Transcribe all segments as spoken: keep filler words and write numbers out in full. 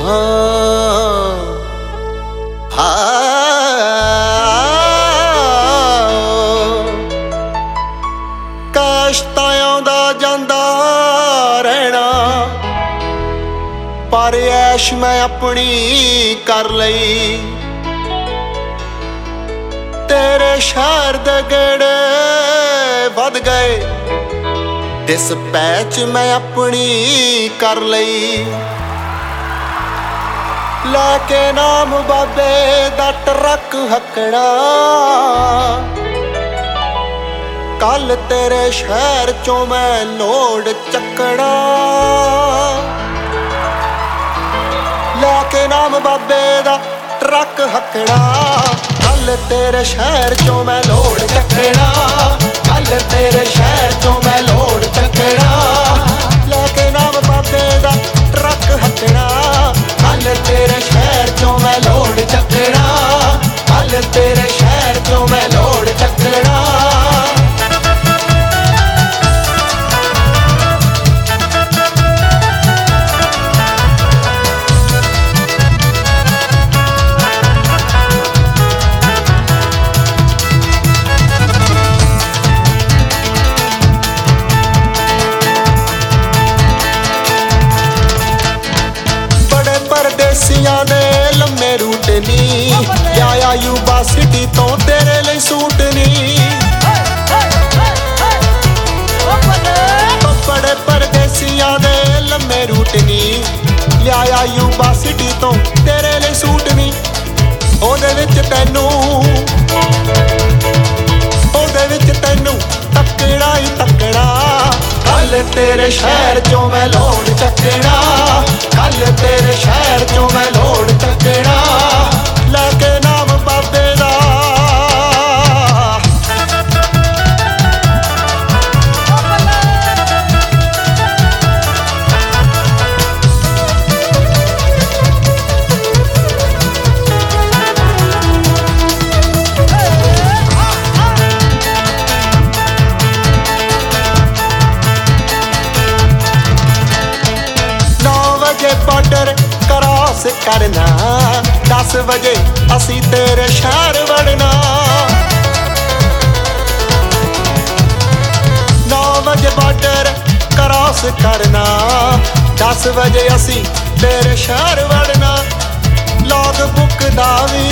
ਕਸ਼ਤਾਂ ਆਉਂਦਾ ਜਾਂਦਾ ਰਹਿਣਾ, ਪਰ ਐਸ਼ ਮੈਂ ਆਪਣੀ ਕਰ ਲਈ। ਤੇਰੇ ਸ਼ਹਿਰ ਦੇ ਗੇੜੇ ਵੱਧ ਗਏ, ਦਿਸ ਪੈਚ ਮੈਂ ਆਪਣੀ ਕਰ ਲਈ। ਲੈ ਕੇ ਨਾਮ ਬਾਬੇ ਦਾ ਟਰੱਕ ਹੱਕਣਾ, ਕੱਲ ਤੇਰੇ ਸ਼ਹਿਰ ਚੋਂ ਮੈਂ ਲੋਡ ਚੱਕਣਾ। ਲੈ ਕੇ ਨਾਮ ਬਾਬੇ ਦਾ ਟਰੱਕ ਹੱਕਣਾ, ਕੱਲ ਤੇਰੇ ਸ਼ਹਿਰ ਚੋਂ ਮੈਂ ਲੋਡ ਚੱਕਣਾ। ਕੱਲ ਤੇਰੇ ਸ਼ਹਿਰ ਚੋਂ ਮੈਂ ਲੋਡ ਚੱਕਣਾ। ਲੈ ਕੇ ਨਾਮ ਬਾਬੇ ਦਾ ਟਰੱਕ ਹੱਕਣਾ, ਕੱਲ ਤੇਰੇ ਸ਼ਹਿਰ ਚੋਂ ਮੈਂ ਲੋਡ ਚੱਕਣਾ। ਕੱਲ ਤੇਰੇ ਸ਼ਹਿਰ ਚੋਂ ਮੈਂ ਲੋਡ ਚੱਕਣਾ। ਪਰਦੇਸੀਆਂ ਦੇ ਲੰਮੇ ਰੂਟ ਨੀ, ਲਿਆਇਆ ਯੂਬਾ ਸਿਟੀ ਤੋਂ ਤੇਰੇ ਲਈ ਸੂਟ ਨੀ। ਬੜੇ ਪਰਦੇਸੀਆਂ ਦੇ ਲੰਮੇ ਰੂਟ ਨੀ, ਲਿਆਇਆ ਯੂਬਾ ਸਿਟੀ ਤੋਂ ਤੇਰੇ ਲਈ ਸੂਟ ਨੀ। ਉਹਦੇ ਵਿੱਚ ਤੈਨੂੰ ਉਹਦੇ ਵਿੱਚ ਤੈਨੂੰ ਤੱਕਣਾ ਹੀ ਤੱਕਣਾ। ਕੱਲ ਤੇਰੇ ਸ਼ਹਿਰ ਚੋਂ ਮੈਂ ਲੋਡ ਚੱਕਣਾ। ਕੱਲ ਤੇਰੇ ਸ਼ਹਿਰ ਚੋਂ ਮੈਂ ਲੋਡ ਚੱਕਣਾ। ਲੈ ਕੇ ਨਾਮ ਬਾਬੇ ਦਾ ਬਾਰਡਰ ਕਰਾਸ ਕਰਨਾ। ਦਸ ਵਜੇ ਅਸੀਂ ਤੇਰੇ ਸ਼ਹਿਰ ਵੜਨਾ। ਨੌ ਵਜੇ ਬਾਰਡਰ ਕਰਾਸ ਕਰਨਾ। ਦਸ ਵਜੇ ਅਸੀਂ ਤੇਰੇ ਸ਼ਹਿਰ ਵੜਨਾ। ਲੌਗ ਬੁੱਕ ਦਾ ਵੀ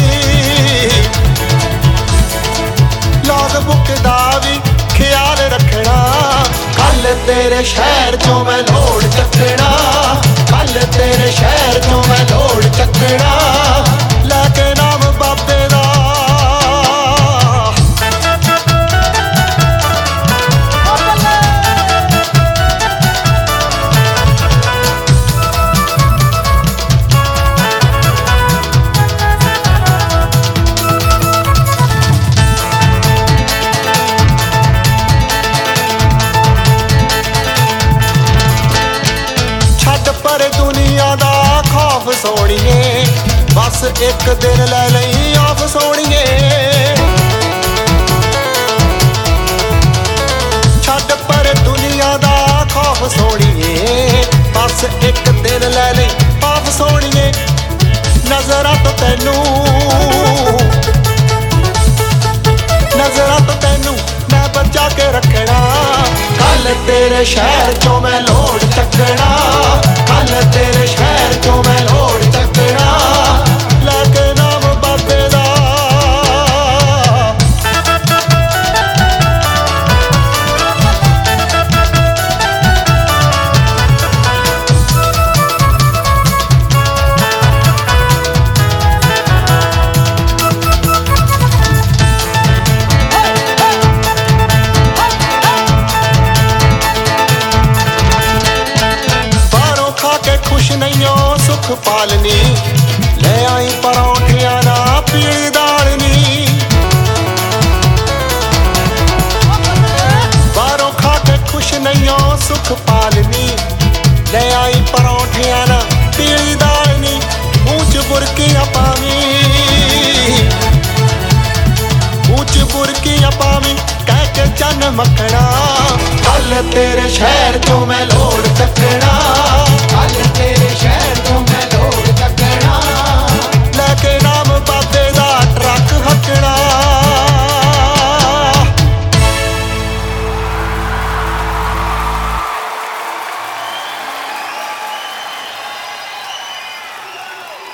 ਲੌਗ ਬੁੱਕ ਦਾ ਵੀ ਖਿਆਲ ਰੱਖਣਾ। ਕੱਲ ਤੇਰੇ ਸ਼ਹਿਰ ਚੋਂ ਮੈਂ ਲੋਡ ਚੱਕਣਾ। ਕੱਲ ਤੇਰੇ ਸ਼ਹਿਰ ਚੋਂ ਮੈਂ ਲੋਡ ਚੱਕਣਾ। ਲੈ ਕੇ ਨਾਮ ਬਾਬੇ ਦਾ ਦੁਨੀਆ ਦਾ ਖੌਫ ਸੋਣੀਏ, ਬਸ ਇੱਕ ਦਿਨ ਲੈ ਲਈ ਆਫ ਸੋਣੀਏ। ਛੱਡ ਪਰ ਦੁਨੀਆ ਦਾ ਖੌਫ ਸੋਣੀਏ, ਬਸ ਇੱਕ ਦਿਨ ਲੈ ਲਈ ਆਫ ਸੋਣੀਏ। ਨਜ਼ਰਾਂ ਤੋਂ ਤੈਨੂੰ ਨਜ਼ਰਾਂ ਤੋਂ ਤੈਨੂੰ ਮੈਂ ਬਚਾ ਕੇ ਰੱਖਣਾ। ਕੱਲ ਤੇਰੇ ਸ਼ਹਿਰ ਚੋਂ ਮੈਂ ਲੋਡ ਚੱਕਣਾ। ਕੱਲ ਤੇਰੇ ਸ਼ਹਿਰ ਚੋਂ ਮੈਂ ਲੋਡ ਚੱਕਣਾ। ਲੈ ਕੇ ਨਾਮ ਬਾਬੇ ਦਾ ਸੁਖ ਪਾਲਨੀ। ਲੈ ਆਈ ਪਰੌਂਠਿਆਂ ਨਾ ਪੀਲੀ ਦਾਲਨੀ। ਬਾਹਰੋਂ ਖਾ ਕੇ ਖੁਸ਼ ਨਹੀਂਓ ਸੁਖ ਪਾਲਨੀ। ਲੈ ਆਈ ਪਰੌਂਠਿਆਂ ਨਾ ਪੀਲੀ ਦਾਲਨੀ। ਮੂੰਹ ਚ ਬੁਰਕੀਆਂ ਪਾਵੀਂ ਮੂੰਹ ਚ ਬੁਰਕੀਆਂ ਪਾਵੀਂ ਕਹਿ ਕੇ ਚੰਨ ਮੱਖਣਾ। ਕੱਲ ਤੇਰੇ ਸ਼ਹਿਰ ਚੋਂ ਮੈਂ ਲੋਡ ਚੱਕਣਾ।